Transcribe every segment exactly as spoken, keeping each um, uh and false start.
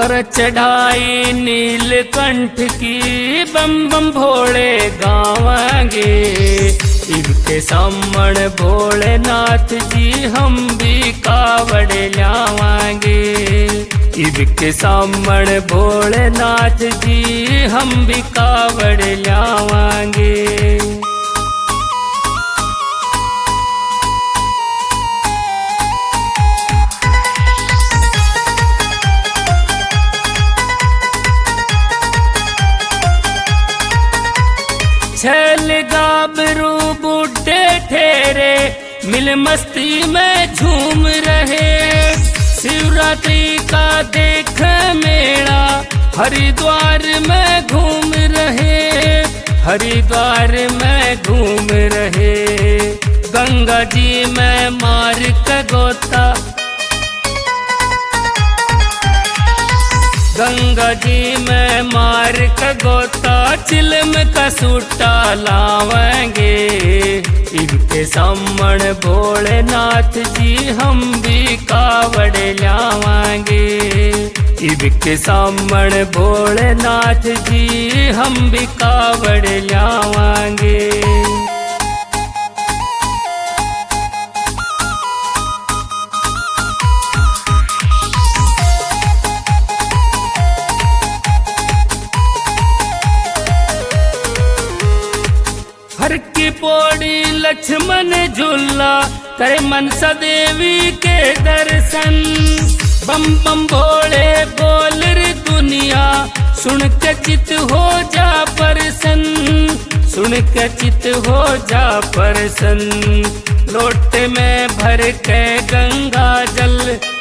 कर चढ़ाई नीलकंठ की बम बम भोले गावांगे। इनके सामण भोलेनाथ जी हम भी कावड़ ल्यावांगे। इनके सामण भोलेनाथ जी हम भी कावड़ ल्यावांगे। छल गाबरू बूढ़े ठेरे मिल मस्ती में झूम रहे। शिवरात्रि का देख मेला हरिद्वार में घूम रहे। हरिद्वार में घूम रहे। गंगा जी में मार का गोता। गंगा जी में मार का गोता चिलम का सूटा लावेंगे। इनके सामण भोलेनाथ जी हम भी कावड़ ल्यावांगे। इनके सामण भोलेनाथ जी हम भी कावड़ ल्यावांगे। हर की पौड़ी लक्ष्मण झूला करे मनसा देवी के दर्शन। बम बम भोले बोल रे दुनिया सुन के चित हो जा परसन। सुन के चित हो जा परसन। लोटे में भर के गंगा जल।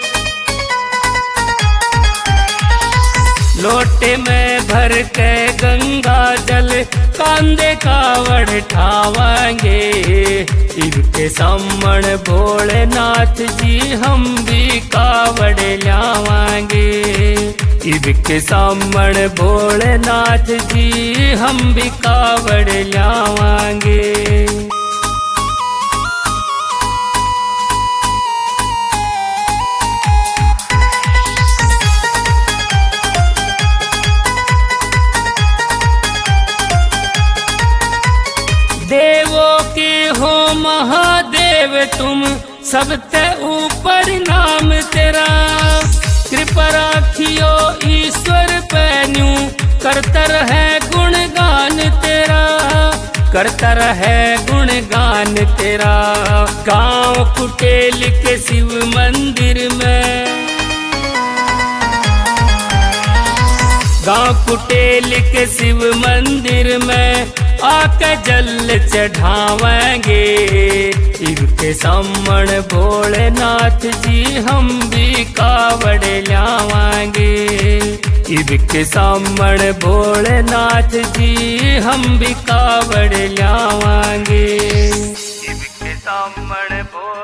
लोटे में भर के गंगा जल कांदे कावड़ ठावांगे। इनके सामण भोलेनाथ जी हम भी कावड़ ल्यावांगे। इनके सामण भोलेनाथ जी हम भी कावड़ ल्यावांगे। देवों के हो महादेव तुम सबसे ऊपर नाम तेरा। कृपा राखियो ईश्वर पैन्यू करता रहे गुणगान तेरा। करता रहे गुणगान तेरा। गांव कुटेल के शिव मंदिर में। गांव कुटेल के शिव मंदिर में आके जल चढ़ावेंगे। इनके सामण भोलेनाथ जी हम भी कावड़ ल्यावांगे। इनके सामण भोलेनाथ जी हम भी कावड़ ल्यावांगे। इनके सामण भोले